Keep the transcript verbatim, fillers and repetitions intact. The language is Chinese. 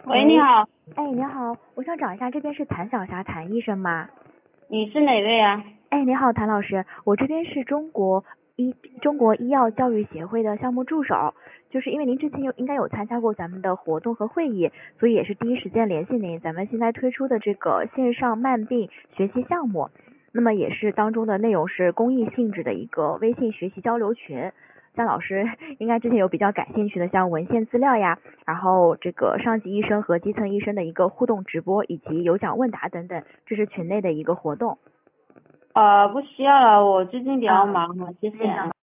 喂，你好， 哎，你好，我想找一下，这边是谭小霞谭医生吗？ 你是哪位啊？ 哎，你好，谭老师，我这边是中国医中国医药教育协会的项目助手，就是因为您之前有应该有参加过咱们的活动和会议，所以也是第一时间联系您。咱们现在推出的这个线上慢病学习项目，那么也是当中的内容是公益性质的一个微信学习交流群。像老师应该之前有比较感兴趣的，像文献资料呀，然后这个上级医生和基层医生的一个互动直播，以及有奖问答等等，这是群内的一个活动。 呃，不需要了，我最近比较嗯， 忙了，谢谢啊。